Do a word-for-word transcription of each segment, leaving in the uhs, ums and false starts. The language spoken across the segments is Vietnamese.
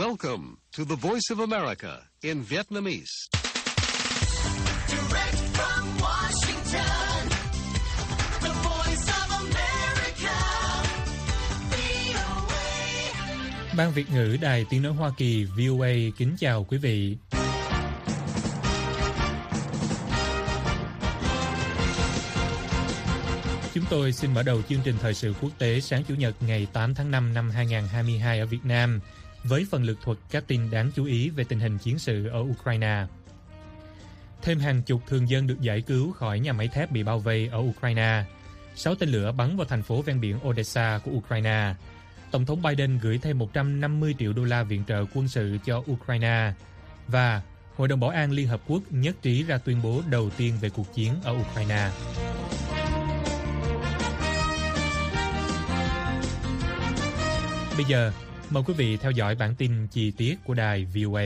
Welcome to the Voice of America in Vietnamese. Direct from Washington, the Voice of America, vê o a. Ban Việt ngữ Đài Tiếng nói Hoa Kỳ vê o a kính chào quý vị. Chúng tôi xin mở đầu chương trình thời sự quốc tế sáng Chủ nhật ngày tám tháng năm năm hai nghìn không trăm hai mươi hai ở Việt Nam với phần lược thuật các tin đáng chú ý về tình hình chiến sự ở Ukraine. Thêm hàng chục thường dân được giải cứu khỏi nhà máy thép bị bao vây ở Ukraine. Sáu tên lửa bắn vào thành phố ven biển Odessa của Ukraine. Tổng thống Biden gửi thêm một trăm năm mươi triệu đô la viện trợ quân sự cho Ukraine. Và Hội đồng Bảo an Liên Hợp Quốc nhất trí ra tuyên bố đầu tiên về cuộc chiến ở Ukraine. Bây giờ, mời quý vị theo dõi bản tin chi tiết của đài vê o a.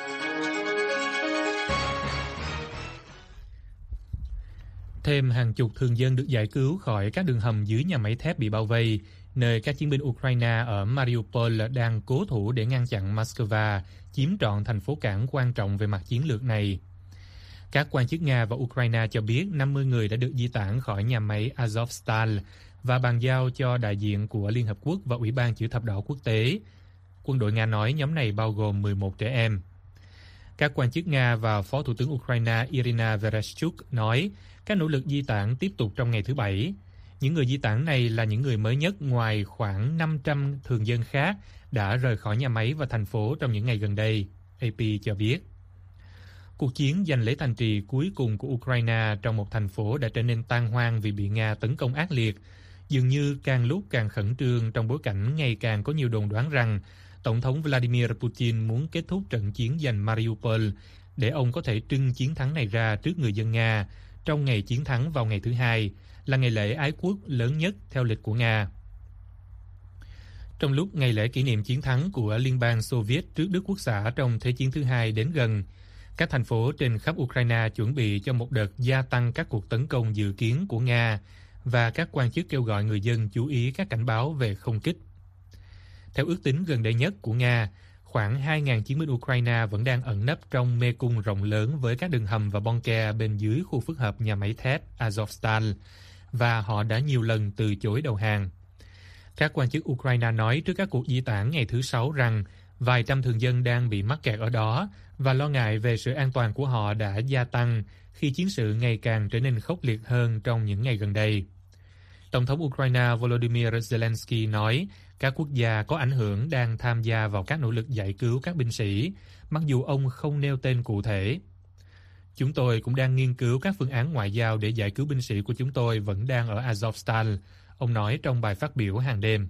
Thêm hàng chục thường dân được giải cứu khỏi các đường hầm dưới nhà máy thép bị bao vây, nơi các chiến binh Ukraine ở Mariupol đang cố thủ để ngăn chặn Moscow chiếm trọn thành phố cảng quan trọng về mặt chiến lược này. Các quan chức Nga và Ukraine cho biết năm mươi người đã được di tản khỏi nhà máy Azovstal và bàn giao cho đại diện của Liên Hợp Quốc và Ủy ban Chữ thập đỏ quốc tế. Quân đội Nga nói nhóm này bao gồm mười một trẻ em. Các quan chức Nga và Phó Thủ tướng Ukraine Irina Vereshchuk nói các nỗ lực di tản tiếp tục trong ngày thứ Bảy. Những người di tản này là những người mới nhất ngoài khoảng năm trăm thường dân khác đã rời khỏi nhà máy và thành phố trong những ngày gần đây, a pê cho biết. Cuộc chiến giành lấy thành trì cuối cùng của Ukraine trong một thành phố đã trở nên tan hoang vì bị Nga tấn công ác liệt, dường như càng lúc càng khẩn trương trong bối cảnh ngày càng có nhiều đồn đoán rằng Tổng thống Vladimir Putin muốn kết thúc trận chiến giành Mariupol để ông có thể trưng chiến thắng này ra trước người dân Nga trong ngày chiến thắng vào ngày thứ Hai, là ngày lễ ái quốc lớn nhất theo lịch của Nga. Trong lúc ngày lễ kỷ niệm chiến thắng của Liên bang Xô Viết trước Đức Quốc xã trong Thế chiến thứ hai đến gần, các thành phố trên khắp Ukraine chuẩn bị cho một đợt gia tăng các cuộc tấn công dự kiến của Nga và các quan chức kêu gọi người dân chú ý các cảnh báo về không kích. Theo ước tính gần đây nhất của Nga, khoảng hai nghìn chiến binh Ukraine vẫn đang ẩn nấp trong mê cung rộng lớn với các đường hầm và bunker bên dưới khu phức hợp nhà máy thép Azovstal, và họ đã nhiều lần từ chối đầu hàng. Các quan chức Ukraine nói trước các cuộc di tản ngày thứ Sáu rằng vài trăm thường dân đang bị mắc kẹt ở đó và lo ngại về sự an toàn của họ đã gia tăng khi chiến sự ngày càng trở nên khốc liệt hơn trong những ngày gần đây. Tổng thống Ukraine Volodymyr Zelensky nói các quốc gia có ảnh hưởng đang tham gia vào các nỗ lực giải cứu các binh sĩ, mặc dù ông không nêu tên cụ thể. Chúng tôi cũng đang nghiên cứu các phương án ngoại giao để giải cứu binh sĩ của chúng tôi vẫn đang ở Azovstal, ông nói trong bài phát biểu hàng đêm.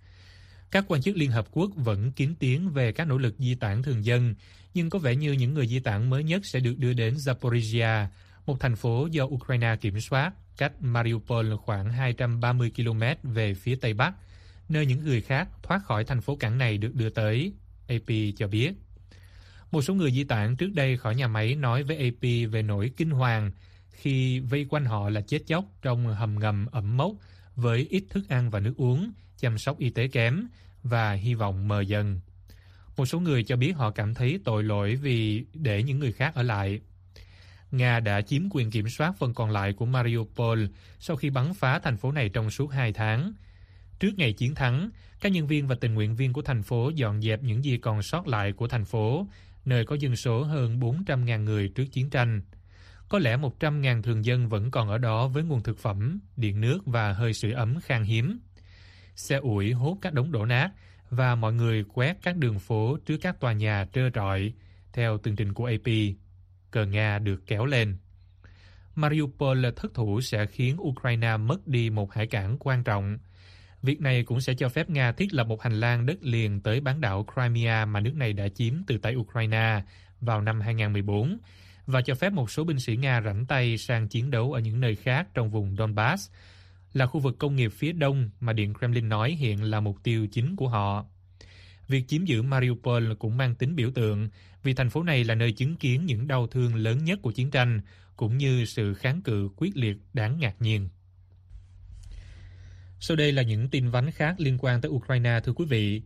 Các quan chức Liên Hợp Quốc vẫn kín tiếng về các nỗ lực di tản thường dân, nhưng có vẻ như những người di tản mới nhất sẽ được đưa đến Zaporizhia, một thành phố do Ukraine kiểm soát, cách Mariupol khoảng hai trăm ba mươi ki lô mét về phía tây bắc, nơi những người khác thoát khỏi thành phố cảng này được đưa tới, a pê cho biết. Một số người di tản trước đây khỏi nhà máy nói với a pê về nỗi kinh hoàng khi vây quanh họ là chết chóc trong hầm ngầm ẩm mốc với ít thức ăn và nước uống, chăm sóc y tế kém và hy vọng mờ dần. Một số người cho biết họ cảm thấy tội lỗi vì để những người khác ở lại. Nga đã chiếm quyền kiểm soát phần còn lại của Mariupol sau khi bắn phá thành phố này trong suốt hai tháng. Trước ngày chiến thắng, các nhân viên và tình nguyện viên của thành phố dọn dẹp những gì còn sót lại của thành phố, nơi có dân số hơn bốn trăm nghìn người trước chiến tranh. Có lẽ một trăm nghìn thường dân vẫn còn ở đó với nguồn thực phẩm, điện nước và hơi sưởi ấm khan hiếm. Xe ủi hốt các đống đổ nát và mọi người quét các đường phố trước các tòa nhà trơ trọi, theo tường trình của a pê. Cờ Nga được kéo lên. Mariupol thất thủ sẽ khiến Ukraine mất đi một hải cảng quan trọng. Việc này cũng sẽ cho phép Nga thiết lập một hành lang đất liền tới bán đảo Crimea mà nước này đã chiếm từ tay Ukraine vào năm hai nghìn không trăm mười bốn, và cho phép một số binh sĩ Nga rảnh tay sang chiến đấu ở những nơi khác trong vùng Donbass, là khu vực công nghiệp phía đông mà Điện Kremlin nói hiện là mục tiêu chính của họ. Việc chiếm giữ Mariupol cũng mang tính biểu tượng vì thành phố này là nơi chứng kiến những đau thương lớn nhất của chiến tranh, cũng như sự kháng cự quyết liệt đáng ngạc nhiên. Sau đây là những tin vắn khác liên quan tới Ukraine, thưa quý vị.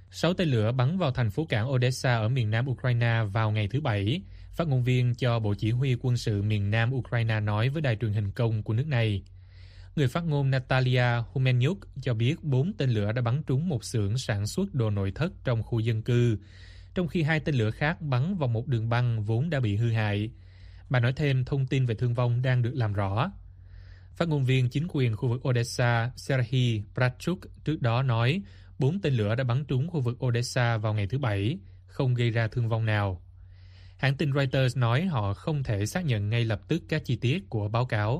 Sáu tên lửa bắn vào thành phố cảng Odessa ở miền nam Ukraine vào ngày thứ Bảy, phát ngôn viên cho Bộ Chỉ huy Quân sự miền nam Ukraine nói với đài truyền hình công của nước này. Người phát ngôn Natalia Humenyuk cho biết bốn tên lửa đã bắn trúng một xưởng sản xuất đồ nội thất trong khu dân cư, trong khi hai tên lửa khác bắn vào một đường băng vốn đã bị hư hại. Bà nói thêm thông tin về thương vong đang được làm rõ. Phát ngôn viên chính quyền khu vực Odessa Serhiy Bratchuk trước đó nói bốn tên lửa đã bắn trúng khu vực Odessa vào ngày thứ Bảy, không gây ra thương vong nào. Hãng tin Reuters nói họ không thể xác nhận ngay lập tức các chi tiết của báo cáo.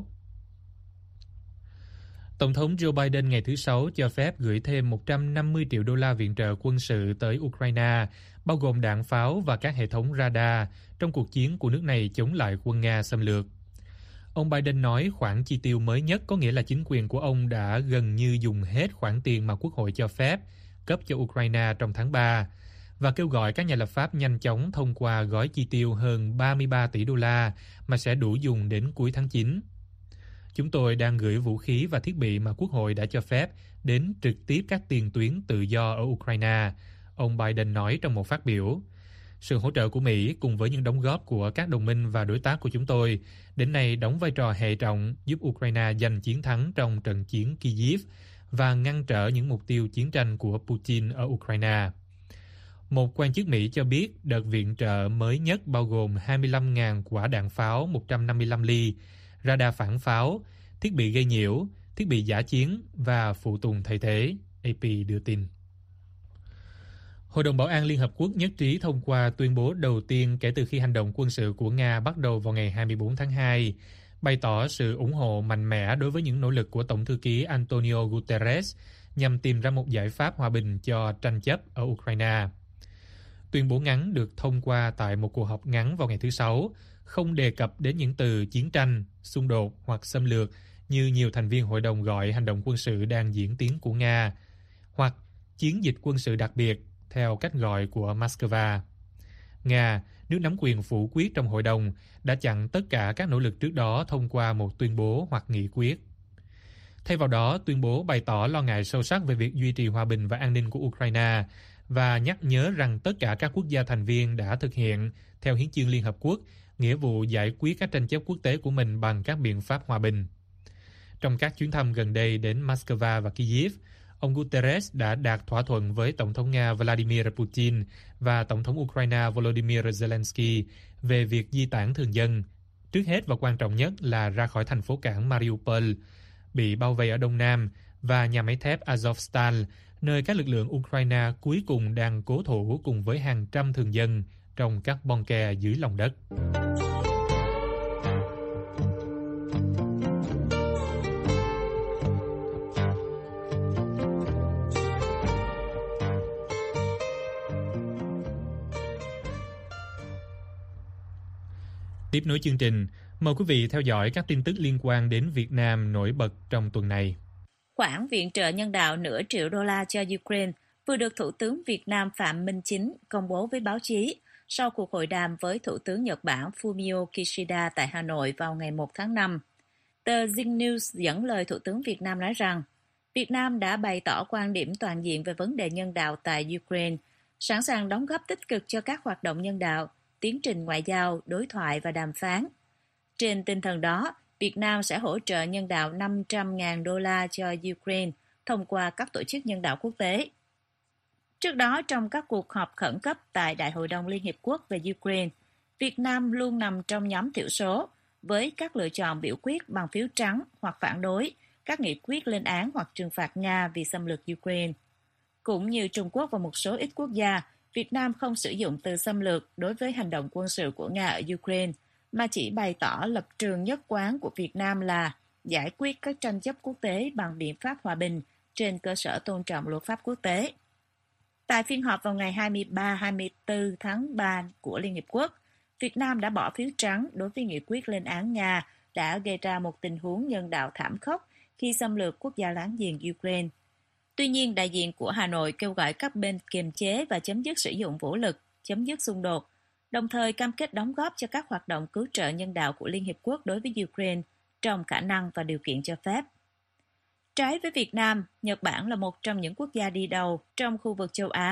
Tổng thống Joe Biden ngày thứ Sáu cho phép gửi thêm một trăm năm mươi triệu đô la viện trợ quân sự tới Ukraine, bao gồm đạn pháo và các hệ thống radar, trong cuộc chiến của nước này chống lại quân Nga xâm lược. Ông Biden nói khoản chi tiêu mới nhất có nghĩa là chính quyền của ông đã gần như dùng hết khoản tiền mà Quốc hội cho phép cấp cho Ukraine trong tháng ba, và kêu gọi các nhà lập pháp nhanh chóng thông qua gói chi tiêu hơn ba mươi ba tỷ đô la mà sẽ đủ dùng đến cuối tháng chín. Chúng tôi đang gửi vũ khí và thiết bị mà Quốc hội đã cho phép đến trực tiếp các tiền tuyến tự do ở Ukraine, ông Biden nói trong một phát biểu. Sự hỗ trợ của Mỹ cùng với những đóng góp của các đồng minh và đối tác của chúng tôi đến nay đóng vai trò hệ trọng giúp Ukraine giành chiến thắng trong trận chiến Kyiv và ngăn trở những mục tiêu chiến tranh của Putin ở Ukraine. Một quan chức Mỹ cho biết đợt viện trợ mới nhất bao gồm hai mươi lăm nghìn quả đạn pháo một trăm năm mươi lăm ly, radar phản pháo, thiết bị gây nhiễu, thiết bị dã chiến và phụ tùng thay thế, a pê đưa tin. Hội đồng Bảo an Liên Hợp Quốc nhất trí thông qua tuyên bố đầu tiên kể từ khi hành động quân sự của Nga bắt đầu vào ngày hai mươi bốn tháng hai, bày tỏ sự ủng hộ mạnh mẽ đối với những nỗ lực của Tổng thư ký Antonio Guterres nhằm tìm ra một giải pháp hòa bình cho tranh chấp ở Ukraine. Tuyên bố ngắn được thông qua tại một cuộc họp ngắn vào ngày thứ Sáu, không đề cập đến những từ chiến tranh, xung đột hoặc xâm lược như nhiều thành viên hội đồng gọi hành động quân sự đang diễn tiến của Nga, hoặc chiến dịch quân sự đặc biệt theo cách gọi của Moscow. Nga, nước nắm quyền phủ quyết trong hội đồng, đã chặn tất cả các nỗ lực trước đó thông qua một tuyên bố hoặc nghị quyết. Thay vào đó, tuyên bố bày tỏ lo ngại sâu sắc về việc duy trì hòa bình và an ninh của Ukraine và nhắc nhớ rằng tất cả các quốc gia thành viên đã thực hiện, theo Hiến chương Liên Hợp Quốc, nghĩa vụ giải quyết các tranh chấp quốc tế của mình bằng các biện pháp hòa bình. Trong các chuyến thăm gần đây đến Moscow và Kyiv, ông Guterres đã đạt thỏa thuận với Tổng thống Nga Vladimir Putin và Tổng thống Ukraine Volodymyr Zelensky về việc di tản thường dân, trước hết và quan trọng nhất là ra khỏi thành phố cảng Mariupol, bị bao vây ở Đông Nam, và nhà máy thép Azovstal, nơi các lực lượng Ukraine cuối cùng đang cố thủ cùng với hàng trăm thường dân trong các bunker dưới lòng đất. Tiếp nối chương trình, mời quý vị theo dõi các tin tức liên quan đến Việt Nam nổi bật trong tuần này. Khoản viện trợ nhân đạo nửa triệu đô la cho Ukraine vừa được Thủ tướng Việt Nam Phạm Minh Chính công bố với báo chí sau cuộc hội đàm với Thủ tướng Nhật Bản Fumio Kishida tại Hà Nội vào ngày một tháng năm. Tờ Zing News dẫn lời Thủ tướng Việt Nam nói rằng Việt Nam đã bày tỏ quan điểm toàn diện về vấn đề nhân đạo tại Ukraine, sẵn sàng đóng góp tích cực cho các hoạt động nhân đạo, tiến trình ngoại giao, đối thoại và đàm phán. Trên tinh thần đó, Việt Nam sẽ hỗ trợ nhân đạo năm trăm nghìn đô la cho Ukraine thông qua các tổ chức nhân đạo quốc tế. Trước đó, trong các cuộc họp khẩn cấp tại Đại hội đồng Liên Hiệp Quốc về Ukraine, Việt Nam luôn nằm trong nhóm thiểu số với các lựa chọn biểu quyết bằng phiếu trắng hoặc phản đối các nghị quyết lên án hoặc trừng phạt Nga vì xâm lược Ukraine. Cũng như Trung Quốc và một số ít quốc gia, Việt Nam không sử dụng từ xâm lược đối với hành động quân sự của Nga ở Ukraine, mà chỉ bày tỏ lập trường nhất quán của Việt Nam là giải quyết các tranh chấp quốc tế bằng biện pháp hòa bình trên cơ sở tôn trọng luật pháp quốc tế. Tại phiên họp vào ngày hai mươi ba đến hai mươi tư tháng ba của Liên Hiệp Quốc, Việt Nam đã bỏ phiếu trắng đối với nghị quyết lên án Nga đã gây ra một tình huống nhân đạo thảm khốc khi xâm lược quốc gia láng giềng Ukraine. Tuy nhiên, đại diện của Hà Nội kêu gọi các bên kiềm chế và chấm dứt sử dụng vũ lực, chấm dứt xung đột, đồng thời cam kết đóng góp cho các hoạt động cứu trợ nhân đạo của Liên Hiệp Quốc đối với Ukraine trong khả năng và điều kiện cho phép. Trái với Việt Nam, Nhật Bản là một trong những quốc gia đi đầu trong khu vực châu Á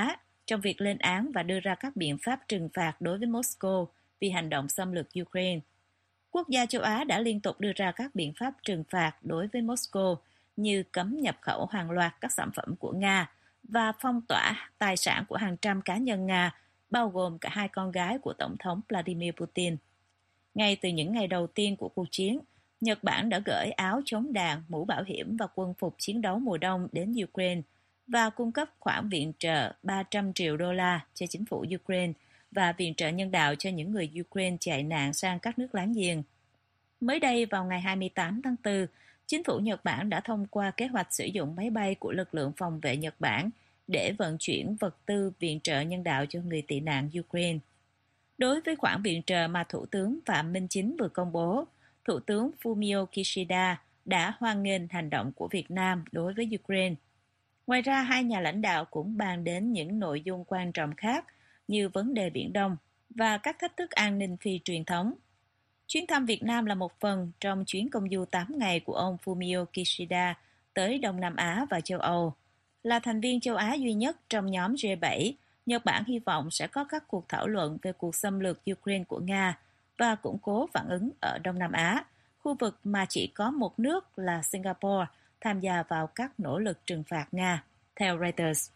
trong việc lên án và đưa ra các biện pháp trừng phạt đối với Moscow vì hành động xâm lược Ukraine. Quốc gia châu Á đã liên tục đưa ra các biện pháp trừng phạt đối với Moscow như cấm nhập khẩu hàng loạt các sản phẩm của Nga và phong tỏa tài sản của hàng trăm cá nhân Nga, bao gồm cả hai con gái của Tổng thống Vladimir Putin. Ngay từ những ngày đầu tiên của cuộc chiến, Nhật Bản đã gửi áo chống đạn, mũ bảo hiểm và quân phục chiến đấu mùa đông đến Ukraine và cung cấp khoản viện trợ ba trăm triệu đô la cho chính phủ Ukraine và viện trợ nhân đạo cho những người Ukraine chạy nạn sang các nước láng giềng. Mới đây, vào ngày hai mươi tám tháng tư, chính phủ Nhật Bản đã thông qua kế hoạch sử dụng máy bay của lực lượng phòng vệ Nhật Bản để vận chuyển vật tư viện trợ nhân đạo cho người tị nạn Ukraine. Đối với khoản viện trợ mà Thủ tướng Phạm Minh Chính vừa công bố, Thủ tướng Fumio Kishida đã hoan nghênh hành động của Việt Nam đối với Ukraine. Ngoài ra, hai nhà lãnh đạo cũng bàn đến những nội dung quan trọng khác như vấn đề Biển Đông và các thách thức an ninh phi truyền thống. Chuyến thăm Việt Nam là một phần trong chuyến công du tám ngày của ông Fumio Kishida tới Đông Nam Á và châu Âu. Là thành viên châu Á duy nhất trong nhóm G bảy, Nhật Bản hy vọng sẽ có các cuộc thảo luận về cuộc xâm lược Ukraine của Nga và củng cố phản ứng ở Đông Nam Á, khu vực mà chỉ có một nước là Singapore tham gia vào các nỗ lực trừng phạt Nga, theo Reuters.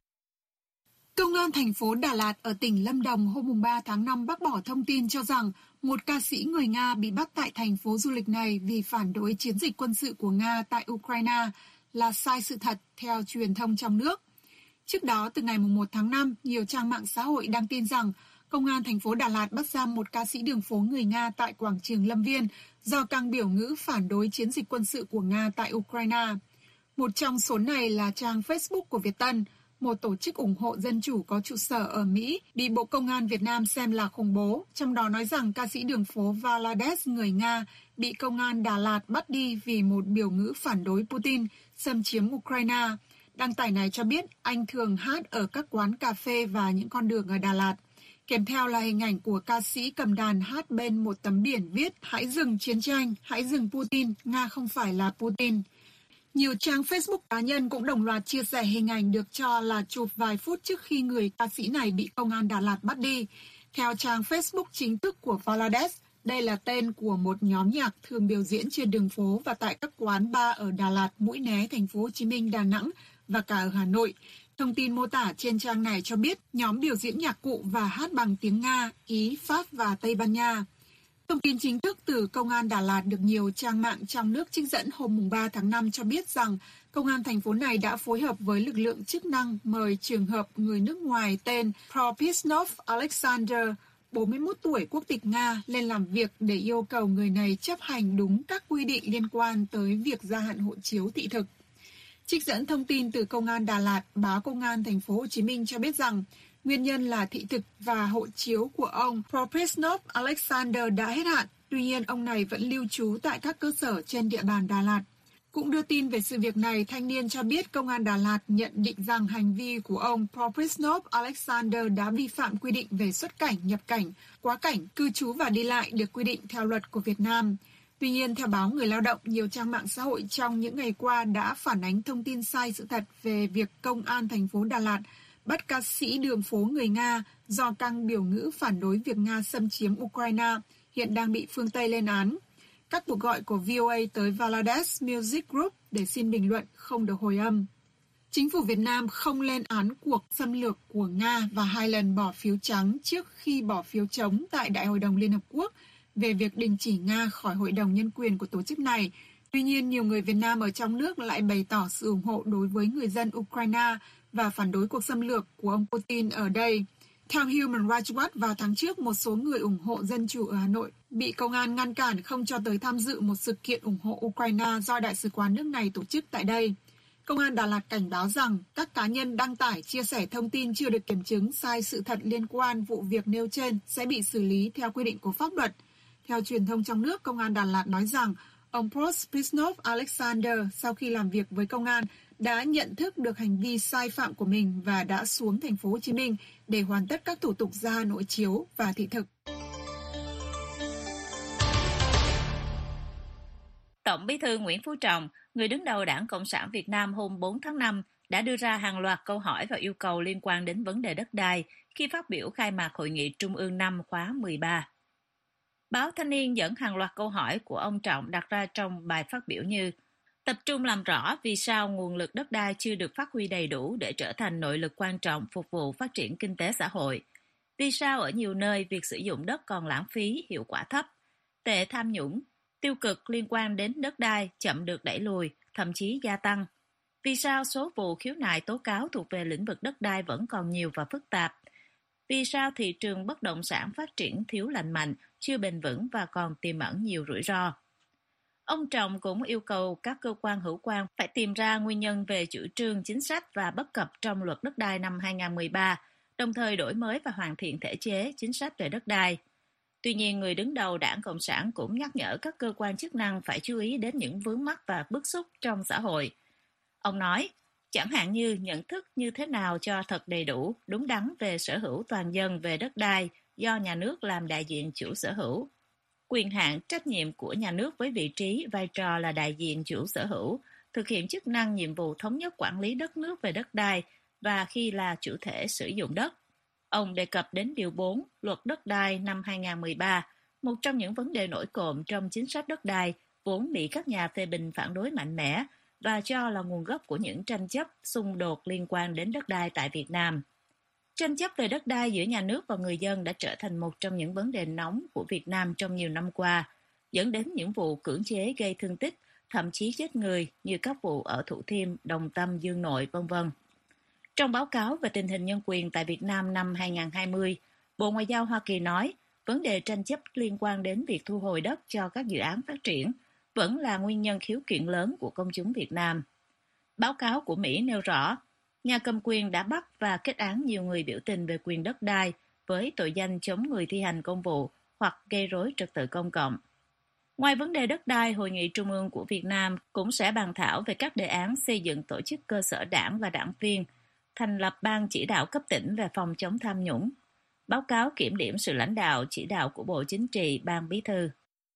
Công an thành phố Đà Lạt ở tỉnh Lâm Đồng hôm ba tháng năm bác bỏ thông tin cho rằng một ca sĩ người Nga bị bắt tại thành phố du lịch này vì phản đối chiến dịch quân sự của Nga tại Ukraine là sai sự thật theo truyền thông trong nước. Trước đó, từ ngày một tháng năm, nhiều trang mạng xã hội đăng tin rằng Công an thành phố Đà Lạt bắt giam một ca sĩ đường phố người Nga tại quảng trường Lâm Viên do căng biểu ngữ phản đối chiến dịch quân sự của Nga tại Ukraine. Một trong số này là trang Facebook của Việt Tân, một tổ chức ủng hộ dân chủ có trụ sở ở Mỹ, bị Bộ Công an Việt Nam xem là khủng bố, trong đó nói rằng ca sĩ đường phố Valades người Nga bị Công an Đà Lạt bắt đi vì một biểu ngữ phản đối Putin xâm chiếm Ukraine. Đăng tải này cho biết anh thường hát ở các quán cà phê và những con đường ở Đà Lạt. Kèm theo là hình ảnh của ca sĩ cầm đàn hát bên một tấm biển viết "Hãy dừng chiến tranh, hãy dừng Putin, Nga không phải là Putin". Nhiều trang Facebook cá nhân cũng đồng loạt chia sẻ hình ảnh được cho là chụp vài phút trước khi người ca sĩ này bị Công an Đà Lạt bắt đi. Theo trang Facebook chính thức của Valades, đây là tên của một nhóm nhạc thường biểu diễn trên đường phố và tại các quán bar ở Đà Lạt, Mũi Né, Thành phố Hồ Chí Minh, Đà Nẵng và cả ở Hà Nội. Thông tin mô tả trên trang này cho biết nhóm biểu diễn nhạc cụ và hát bằng tiếng Nga, Ý, Pháp và Tây Ban Nha. Thông tin chính thức từ Công an Đà Lạt được nhiều trang mạng trong nước trích dẫn hôm ba tháng năm cho biết rằng Công an thành phố này đã phối hợp với lực lượng chức năng mời trường hợp người nước ngoài tên Propisnov Alexander, bốn mươi mốt tuổi, quốc tịch Nga, lên làm việc để yêu cầu người này chấp hành đúng các quy định liên quan tới việc gia hạn hộ chiếu thị thực. Trích dẫn thông tin từ Công an Đà Lạt, báo Công an Thành phố Hồ Chí Minh cho biết rằng nguyên nhân là thị thực và hộ chiếu của ông Propisnov Alexander đã hết hạn, tuy nhiên ông này vẫn lưu trú tại các cơ sở trên địa bàn Đà Lạt. Cũng đưa tin về sự việc này, thanh niên cho biết Công an Đà Lạt nhận định rằng hành vi của ông Propisnov Alexander đã vi phạm quy định về xuất cảnh, nhập cảnh, quá cảnh, cư trú và đi lại được quy định theo luật của Việt Nam. Tuy nhiên, theo báo Người Lao động, nhiều trang mạng xã hội trong những ngày qua đã phản ánh thông tin sai sự thật về việc Công an thành phố Đà Lạt bắt ca sĩ đường phố người Nga do căng biểu ngữ phản đối việc Nga xâm chiếm Ukraine, hiện đang bị phương Tây lên án. Các cuộc gọi của vê o a tới Valades Music Group để xin bình luận không được hồi âm. Chính phủ Việt Nam không lên án cuộc xâm lược của Nga và hai lần bỏ phiếu trắng trước khi bỏ phiếu trống tại Đại hội đồng Liên Hợp Quốc về việc đình chỉ Nga khỏi Hội đồng Nhân quyền của tổ chức này. Tuy nhiên, nhiều người Việt Nam ở trong nước lại bày tỏ sự ủng hộ đối với người dân Ukraine và phản đối cuộc xâm lược của ông Putin ở đây. Theo Human Rights Watch, vào tháng trước, một số người ủng hộ dân chủ ở Hà Nội bị công an ngăn cản không cho tới tham dự một sự kiện ủng hộ Ukraine do Đại sứ quán nước này tổ chức tại đây. Công an Đà Lạt cảnh báo rằng các cá nhân đăng tải, chia sẻ thông tin chưa được kiểm chứng sai sự thật liên quan vụ việc nêu trên sẽ bị xử lý theo quy định của pháp luật. Theo truyền thông trong nước, Công an Đà Lạt nói rằng ông Propisnov Alexander sau khi làm việc với công an đã nhận thức được hành vi sai phạm của mình và đã xuống Thành phố Hồ Chí Minh để hoàn tất các thủ tục gia hạn hộ chiếu và thị thực. Tổng Bí thư Nguyễn Phú Trọng, người đứng đầu Đảng Cộng sản Việt Nam hôm bốn tháng năm, đã đưa ra hàng loạt câu hỏi và yêu cầu liên quan đến vấn đề đất đai khi phát biểu khai mạc Hội nghị Trung ương năm khóa mười ba. Báo Thanh niên dẫn hàng loạt câu hỏi của ông Trọng đặt ra trong bài phát biểu như: tập trung làm rõ vì sao nguồn lực đất đai chưa được phát huy đầy đủ để trở thành nội lực quan trọng phục vụ phát triển kinh tế xã hội. Vì sao ở nhiều nơi việc sử dụng đất còn lãng phí, hiệu quả thấp, tệ tham nhũng, tiêu cực liên quan đến đất đai chậm được đẩy lùi, thậm chí gia tăng. Vì sao số vụ khiếu nại tố cáo thuộc về lĩnh vực đất đai vẫn còn nhiều và phức tạp? Vì sao thị trường bất động sản phát triển thiếu lành mạnh, chưa bền vững và còn tiềm ẩn nhiều rủi ro? Ông Trọng cũng yêu cầu các cơ quan hữu quan phải tìm ra nguyên nhân về chủ trương, chính sách và bất cập trong luật đất đai năm hai không một ba, đồng thời đổi mới và hoàn thiện thể chế, chính sách về đất đai. Tuy nhiên, người đứng đầu Đảng Cộng sản cũng nhắc nhở các cơ quan chức năng phải chú ý đến những vướng mắc và bức xúc trong xã hội. Ông nói, chẳng hạn như nhận thức như thế nào cho thật đầy đủ, đúng đắn về sở hữu toàn dân về đất đai do nhà nước làm đại diện chủ sở hữu. Quyền hạn trách nhiệm của nhà nước với vị trí, vai trò là đại diện chủ sở hữu, thực hiện chức năng nhiệm vụ thống nhất quản lý đất nước về đất đai và khi là chủ thể sử dụng đất. Ông đề cập đến Điều bốn Luật Đất đai năm hai không một ba, một trong những vấn đề nổi cộm trong chính sách đất đai, vốn bị các nhà phê bình phản đối mạnh mẽ và cho là nguồn gốc của những tranh chấp, xung đột liên quan đến đất đai tại Việt Nam. Tranh chấp về đất đai giữa nhà nước và người dân đã trở thành một trong những vấn đề nóng của Việt Nam trong nhiều năm qua, dẫn đến những vụ cưỡng chế gây thương tích, thậm chí chết người như các vụ ở Thủ Thiêm, Đồng Tâm, Dương Nội, vân vân. Trong báo cáo về tình hình nhân quyền tại Việt Nam năm hai không hai không, Bộ Ngoại giao Hoa Kỳ nói vấn đề tranh chấp liên quan đến việc thu hồi đất cho các dự án phát triển vẫn là nguyên nhân khiếu kiện lớn của công chúng Việt Nam. Báo cáo của Mỹ nêu rõ, nhà cầm quyền đã bắt và kết án nhiều người biểu tình về quyền đất đai với tội danh chống người thi hành công vụ hoặc gây rối trật tự công cộng. Ngoài vấn đề đất đai, Hội nghị Trung ương của Việt Nam cũng sẽ bàn thảo về các đề án xây dựng tổ chức cơ sở đảng và đảng viên, thành lập ban chỉ đạo cấp tỉnh về phòng chống tham nhũng, báo cáo kiểm điểm sự lãnh đạo chỉ đạo của Bộ Chính trị, Ban Bí thư.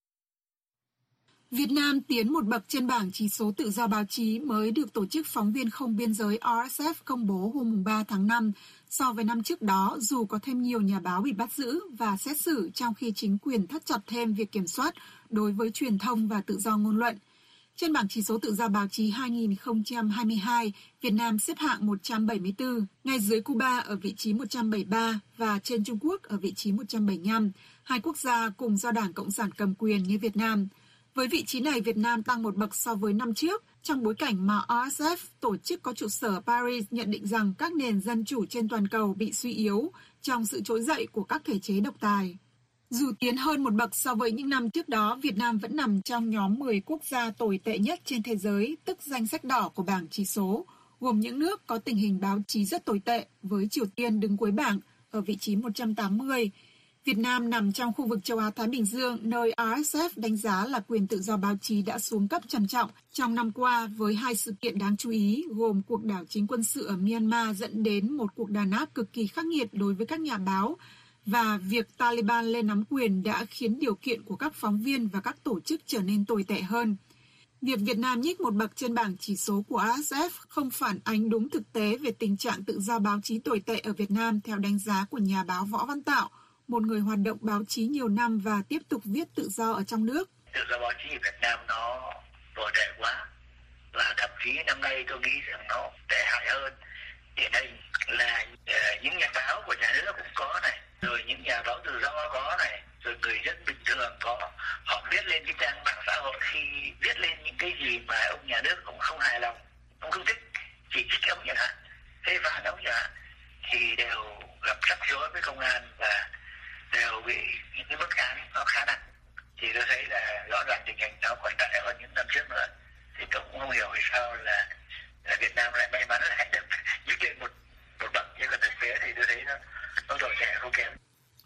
Việt Nam tiến một bậc trên bảng chỉ số tự do báo chí mới được Tổ chức Phóng viên Không Biên giới R S F công bố hôm ba tháng năm. So với năm trước đó, dù có thêm nhiều nhà báo bị bắt giữ và xét xử trong khi chính quyền thắt chặt thêm việc kiểm soát đối với truyền thông và tự do ngôn luận. Trên bảng chỉ số tự do báo chí hai không hai hai, Việt Nam xếp hạng một trăm bảy mươi tư, ngay dưới Cuba ở vị trí một trăm bảy mươi ba và trên Trung Quốc ở vị trí một trăm bảy mươi lăm, hai quốc gia cùng do Đảng Cộng sản cầm quyền như Việt Nam. Với vị trí này, Việt Nam tăng một bậc so với năm trước, trong bối cảnh mà R S F, tổ chức có trụ sở Paris, nhận định rằng các nền dân chủ trên toàn cầu bị suy yếu trong sự trỗi dậy của các thể chế độc tài. Dù tiến hơn một bậc so với những năm trước đó, Việt Nam vẫn nằm trong nhóm mười quốc gia tồi tệ nhất trên thế giới, tức danh sách đỏ của bảng chỉ số, gồm những nước có tình hình báo chí rất tồi tệ, với Triều Tiên đứng cuối bảng ở vị trí một trăm tám mươi. Việt Nam nằm trong khu vực châu Á-Thái Bình Dương, nơi R S F đánh giá là quyền tự do báo chí đã xuống cấp trầm trọng trong năm qua với hai sự kiện đáng chú ý, gồm cuộc đảo chính quân sự ở Myanmar dẫn đến một cuộc đàn áp cực kỳ khắc nghiệt đối với các nhà báo, và việc Taliban lên nắm quyền đã khiến điều kiện của các phóng viên và các tổ chức trở nên tồi tệ hơn. Việc Việt Nam nhích một bậc trên bảng chỉ số của R S F không phản ánh đúng thực tế về tình trạng tự do báo chí tồi tệ ở Việt Nam theo đánh giá của nhà báo Võ Văn Tạo, một người hoạt động báo chí nhiều năm và tiếp tục viết tự do ở trong nước. Tự do báo chí ở Việt Nam nó tồi tệ quá, và thậm chí năm nay tôi nghĩ rằng nó tệ hại hơn. Điển hình là uh, những nhà báo của nhà nước cũng có này, rồi những nhà báo tự do có này, rồi người dân bình thường có. Họ viết lên cái trang mạng xã hội khi viết lên những cái gì mà ông nhà nước cũng không hài lòng, ông không thích, chỉ trích ông chẳng hạn, phê phán ông chẳng hạn, thì đều gặp rắc rối với công an và đều bị những cái mức án nó khá nặng. Thì tôi thấy là rõ ràng tình hình nó còn tệ hơn những năm trước nữa. Thì tôi cũng không hiểu vì sao là, là Việt Nam lại may mắn lại được nhích lên một một bậc, nhưng còn thực tế thì tôi thấy nó nó tồi tệ không kém.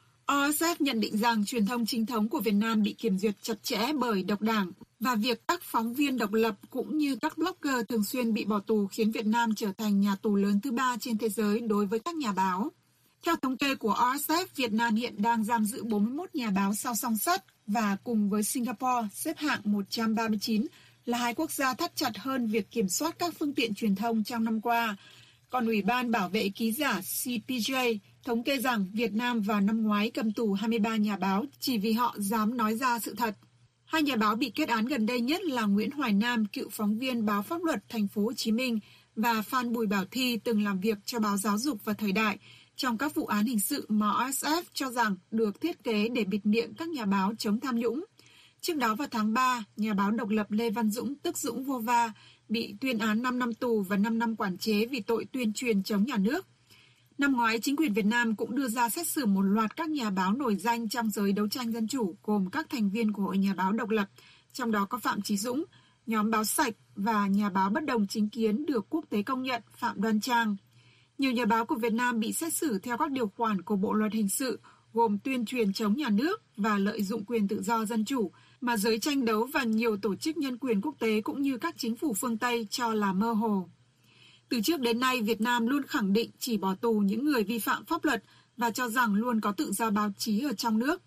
R S F nhận định rằng truyền thông chính thống của Việt Nam bị kiểm duyệt chặt chẽ bởi độc đảng và việc các phóng viên độc lập cũng như các blogger thường xuyên bị bỏ tù khiến Việt Nam trở thành nhà tù lớn thứ ba trên thế giới đối với các nhà báo. Theo thống kê của R S F, Việt Nam hiện đang giam giữ bốn mươi mốt nhà báo sau song sắt và cùng với Singapore xếp hạng một trăm ba mươi chín là hai quốc gia thắt chặt hơn việc kiểm soát các phương tiện truyền thông trong năm qua. Còn Ủy ban Bảo vệ Ký giả C P J thống kê rằng Việt Nam vào năm ngoái cầm tù hai mươi ba nhà báo chỉ vì họ dám nói ra sự thật. Hai nhà báo bị kết án gần đây nhất là Nguyễn Hoài Nam, cựu phóng viên báo Pháp luật Thành phố Hồ Chí Minh, và Phan Bùi Bảo Thi từng làm việc cho báo Giáo dục và Thời đại trong các vụ án hình sự mà R S F cho rằng được thiết kế để bịt miệng các nhà báo chống tham nhũng. Trước đó vào tháng ba, nhà báo độc lập Lê Văn Dũng, tức Dũng Vô Va, bị tuyên án năm năm tù và năm năm quản chế vì tội tuyên truyền chống nhà nước. Năm ngoái, chính quyền Việt Nam cũng đưa ra xét xử một loạt các nhà báo nổi danh trong giới đấu tranh dân chủ, gồm các thành viên của Hội Nhà báo độc lập, trong đó có Phạm Chí Dũng, nhóm Báo Sạch và nhà báo bất đồng chính kiến được quốc tế công nhận Phạm Đoan Trang. Nhiều nhà báo của Việt Nam bị xét xử theo các điều khoản của Bộ Luật Hình sự, gồm tuyên truyền chống nhà nước và lợi dụng quyền tự do dân chủ, mà giới tranh đấu và nhiều tổ chức nhân quyền quốc tế cũng như các chính phủ phương Tây cho là mơ hồ. Từ trước đến nay, Việt Nam luôn khẳng định chỉ bỏ tù những người vi phạm pháp luật và cho rằng luôn có tự do báo chí ở trong nước.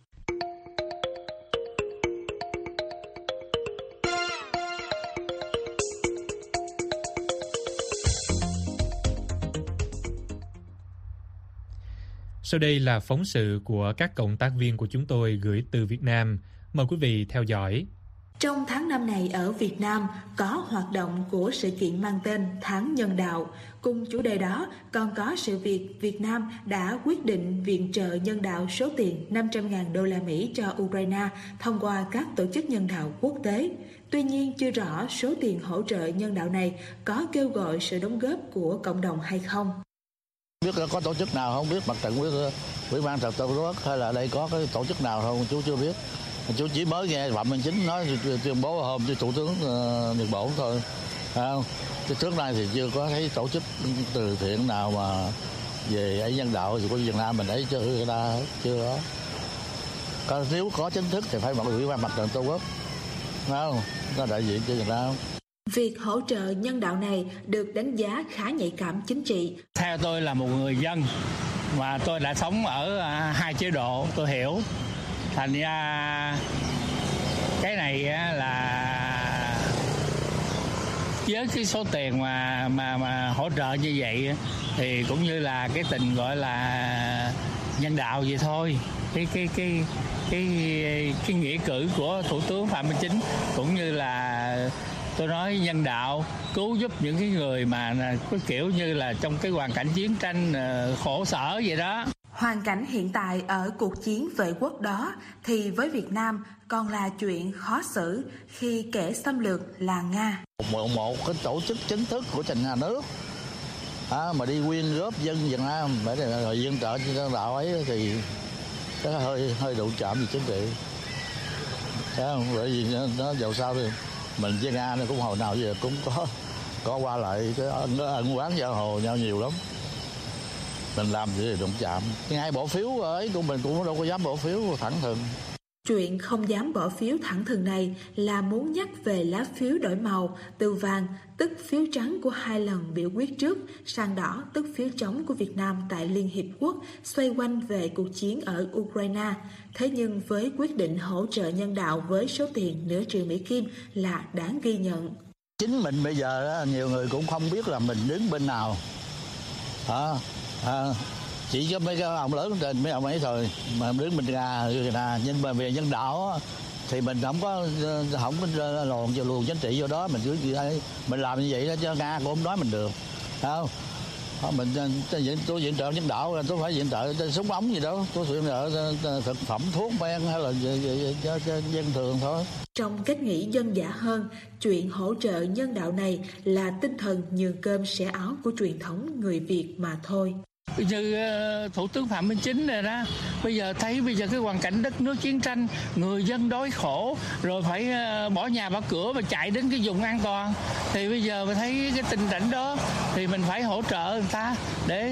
Sau đây là phóng sự của các cộng tác viên của chúng tôi gửi từ Việt Nam. Mời quý vị theo dõi. Trong tháng năm này ở Việt Nam có hoạt động của sự kiện mang tên Tháng Nhân đạo. Cùng chủ đề đó còn có sự việc Việt Nam đã quyết định viện trợ nhân đạo số tiền năm trăm nghìn đô la Mỹ cho Ukraine thông qua các tổ chức nhân đạo quốc tế. Tuy nhiên chưa rõ số tiền hỗ trợ nhân đạo này có kêu gọi sự đóng góp của cộng đồng hay không. Biết có tổ chức nào không biết, mặt trận với Ủy ban Trật tự quốc hay là đây có cái tổ chức nào không chú chưa biết. Chú chỉ mới nghe Phạm Minh Chính nói tuyên bố hôm cho Thủ tướng uh, Nhật Bản thôi. À, trước nay thì chưa có thấy tổ chức từ thiện nào mà về ấy nhân đạo thì của Việt Nam mình ấy chưa ra chưa có. Có nếu có chính thức thì phải một Ủy ban Mặt trận Tổ quốc, không? Có đại diện cho Việt Nam. Việc hỗ trợ nhân đạo này được đánh giá khá nhạy cảm chính trị. Theo tôi là một người dân mà tôi đã sống ở hai chế độ, tôi hiểu. Thành ra cái này là với cái số tiền mà mà mà hỗ trợ như vậy thì cũng như là cái tình gọi là nhân đạo vậy thôi. Cái cái cái cái cái nghĩa cử của Thủ tướng Phạm Minh Chính cũng như là tôi nói nhân đạo cứu giúp những cái người mà cái kiểu như là trong cái hoàn cảnh chiến tranh khổ sở vậy đó. Hoàn cảnh hiện tại ở cuộc chiến vệ quốc đó thì với Việt Nam còn là chuyện khó xử khi kẻ xâm lược là Nga. Một, một cái tổ chức chính thức của nhà nước à, mà đi quyên góp dân Việt Nam để rồi viện trợ cho nhân đạo ấy thì cái hơi hơi đụng chạm gì chính trị. Thấy không? Bởi vì nó, nó dầu sao thì mình với Nga nó cũng hồi nào giờ cũng có có qua lại cái ân, ân oán giao hồ nhau nhiều lắm. Mình làm gì thì đụng chạm. Ngay bỏ phiếu ấy của mình cũng đâu có dám bỏ phiếu thẳng thừng. Chuyện không dám bỏ phiếu thẳng thừng này là muốn nhắc về lá phiếu đổi màu từ vàng, tức phiếu trắng của hai lần biểu quyết trước, sang đỏ, tức phiếu trống của Việt Nam tại Liên Hiệp Quốc, xoay quanh về cuộc chiến ở Ukraine. Thế nhưng với quyết định hỗ trợ nhân đạo với số tiền nửa triệu Mỹ Kim là đáng ghi nhận. Chính mình bây giờ nhiều người cũng không biết là mình đứng bên nào. À, à, chỉ cho mấy cái ông lớn trên mấy ông ấy thôi mà đứng bên Nga, nhưng mà về nhân đạo thì mình không có không có luồn cho luồn chính trị vô đó, mình cứ mình làm như vậy đó cho Nga cũng không nói mình được, không? Mình tôi viện trợ nhân đạo, tôi phải viện trợ súng ống gì đó, tôi viện trợ thực phẩm thuốc men hay là cho dân thường thôi. Trong cách nghĩ dân dã hơn, chuyện hỗ trợ nhân đạo này là tinh thần nhường cơm xẻ áo của truyền thống người Việt mà thôi. Như uh, Thủ tướng Phạm Minh Chính này đó, bây giờ thấy bây giờ cái hoàn cảnh đất nước chiến tranh, người dân đói khổ, rồi phải uh, bỏ nhà bỏ cửa và chạy đến cái vùng an toàn. Thì bây giờ mình thấy cái tình cảnh đó thì mình phải hỗ trợ người ta để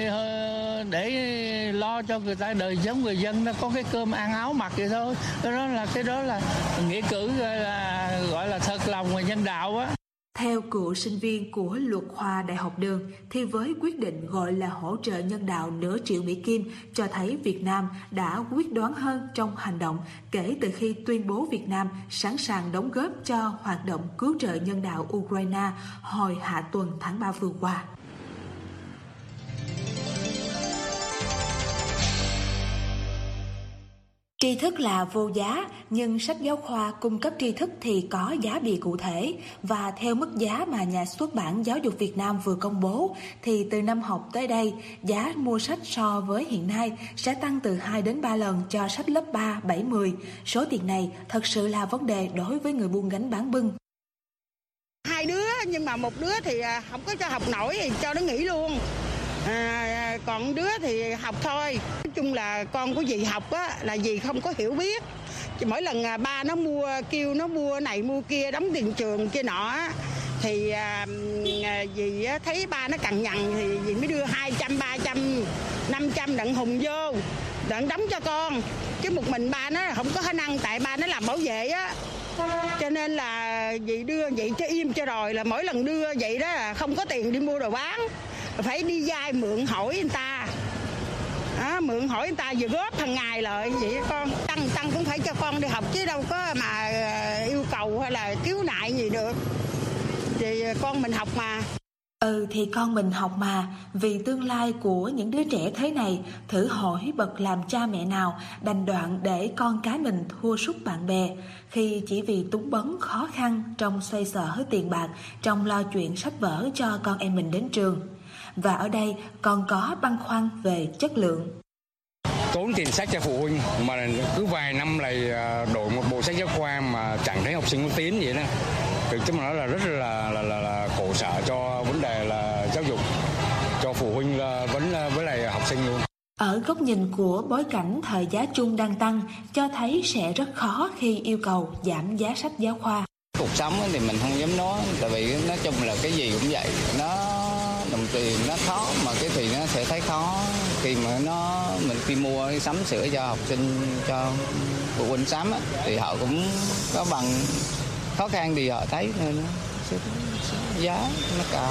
uh, để lo cho người ta đời sống người dân nó có cái cơm ăn áo mặc vậy thôi. Cái đó là cái đó là nghĩa cử gọi là gọi là thật lòng và nhân đạo á. Theo cựu sinh viên của Luật khoa Đại học Đường, thì với quyết định gọi là hỗ trợ nhân đạo nửa triệu Mỹ Kim cho thấy Việt Nam đã quyết đoán hơn trong hành động kể từ khi tuyên bố Việt Nam sẵn sàng đóng góp cho hoạt động cứu trợ nhân đạo Ukraine hồi hạ tuần tháng ba vừa qua. Tri thức là vô giá, nhưng sách giáo khoa cung cấp tri thức thì có giá bìa cụ thể, và theo mức giá mà Nhà xuất bản Giáo dục Việt Nam vừa công bố, thì từ năm học tới đây, giá mua sách so với hiện nay sẽ tăng từ hai đến ba lần cho sách lớp ba, bảy, mười. Số tiền này thật sự là vấn đề đối với người buôn gánh bán bưng. Hai đứa, nhưng mà một đứa thì không có cho học nổi thì cho nó nghỉ luôn. À, còn đứa thì học thôi. Nói chung là con của dì học á, là dì không có hiểu biết. Mỗi lần ba nó mua, kêu nó mua này mua kia, đóng tiền trường kia nọ á, thì à, dì thấy ba nó cằn nhằn thì dì mới đưa hai trăm, ba trăm, năm trăm đặng hùng vô, đặng đóng cho con. Chứ một mình ba nó không có khả năng, tại ba nó làm bảo vệ á. Cho nên là dì đưa vậy cho im cho rồi, là mỗi lần đưa vậy đó là không có tiền đi mua đồ bán, phải đi vay mượn hỏi người ta, à, mượn hỏi người ta vừa góp hàng ngày lại vậy con. Tăng tăng cũng phải cho con đi học chứ đâu có mà yêu cầu hay là cứu nại gì được. Thì con mình học mà. Ừ thì con mình học mà, vì tương lai của những đứa trẻ thế này, thử hỏi bậc làm cha mẹ nào đành đoạn để con cái mình thua sút bạn bè, khi chỉ vì túng bấn khó khăn trong xoay sở tiền bạc, trong lo chuyện sách vở cho con em mình đến trường. Và ở đây còn có băn khoăn về chất lượng. Tốn tiền sách cho phụ huynh mà cứ vài năm lại đổi một bộ sách giáo khoa mà chẳng thấy học sinh có tiến vậy đó. Thực chất mà nói là rất là là, là, là khổ sở cho vấn đề là giáo dục cho phụ huynh là vẫn với lại học sinh luôn. Ở góc nhìn của bối cảnh thời giá chung đang tăng, cho thấy sẽ rất khó khi yêu cầu giảm giá sách giáo khoa. Cuộc sống thì mình không dám nói, tại vì nói chung là cái gì cũng vậy, nó đồng tiền nó khó mà cái thì nó sẽ thấy khó khi mà nó mình khi mua sắm sửa cho học sinh, cho phụ huynh sắm á, thì họ cũng có bằng khó khăn thì họ thấy nên giá nó cao.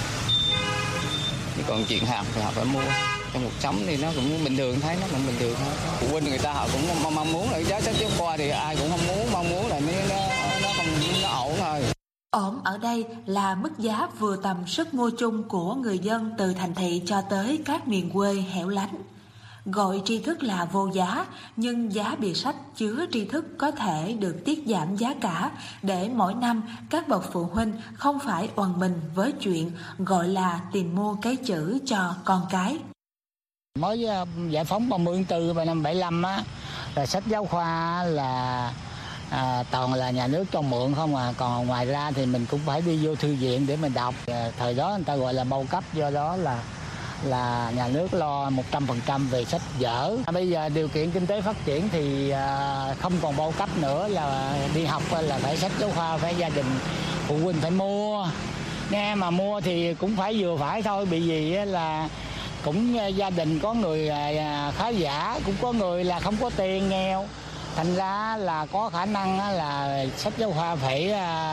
Chứ còn chuyện học thì họ phải mua. Trong cuộc sống thì nó cũng bình thường, thấy nó cũng bình thường thôi. Phụ huynh người ta họ cũng mong muốn là giá sách giáo khoa thì ai cũng không muốn, mong muốn là nó nó không nó ổn thôi. Ổn ở đây là mức giá vừa tầm sức mua chung của người dân từ thành thị cho tới các miền quê hẻo lánh. Gọi tri thức là vô giá, nhưng giá bìa sách chứa tri thức có thể được tiết giảm giá cả để mỗi năm các bậc phụ huynh không phải oằn mình với chuyện gọi là tìm mua cái chữ cho con cái. Mới giải phóng ba mươi tháng tư và năm bảy lăm á, là sách giáo khoa là à, toàn là nhà nước cho mượn không à, còn ngoài ra thì mình cũng phải đi vô thư viện để mình đọc. Thời đó người ta gọi là bao cấp, do đó là là nhà nước lo một trăm phần trăm về sách vở. Bây giờ điều kiện kinh tế phát triển thì à, không còn bao cấp nữa, là đi học là phải sách giáo khoa, phải gia đình phụ huynh phải mua. Nghe mà mua thì cũng phải vừa phải thôi, bị gì là cũng gia đình có người khá giả, cũng có người là không có tiền, nghèo. Thành ra là có khả năng là sách giáo khoa phải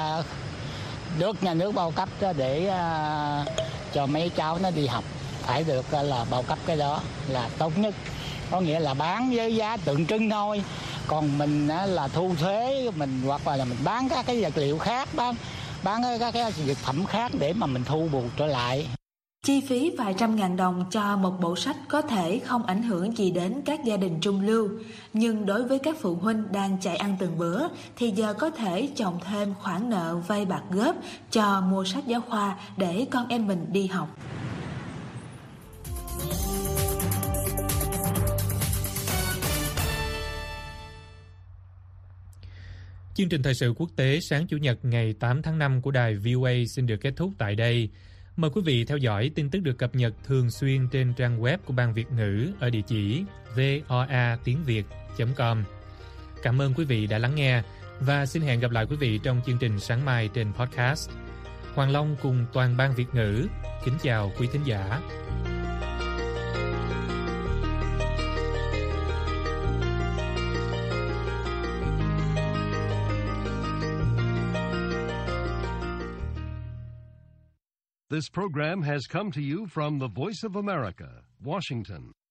được nhà nước bao cấp để cho mấy cháu nó đi học. Phải được là bao cấp, cái đó là tốt nhất. Có nghĩa là bán với giá tượng trưng thôi. Còn mình là thu thuế, mình hoặc là mình bán các cái vật liệu khác, bán, bán các cái vật phẩm khác để mà mình thu bù trở lại. Chi phí vài trăm ngàn đồng cho một bộ sách có thể không ảnh hưởng gì đến các gia đình trung lưu. Nhưng đối với các phụ huynh đang chạy ăn từng bữa thì giờ có thể chồng thêm khoản nợ vay bạc góp cho mua sách giáo khoa để con em mình đi học. Chương trình thời sự quốc tế sáng Chủ nhật ngày tám tháng năm của đài vê o a xin được kết thúc tại đây. Mời quý vị theo dõi tin tức được cập nhật thường xuyên trên trang web của Ban Việt ngữ ở địa chỉ voa tiếng việt chấm com. Cảm ơn quý vị đã lắng nghe và xin hẹn gặp lại quý vị trong chương trình sáng mai trên podcast. Hoàng Long cùng toàn Ban Việt ngữ kính chào quý thính giả. This program has come to you from the Voice of America, Washington.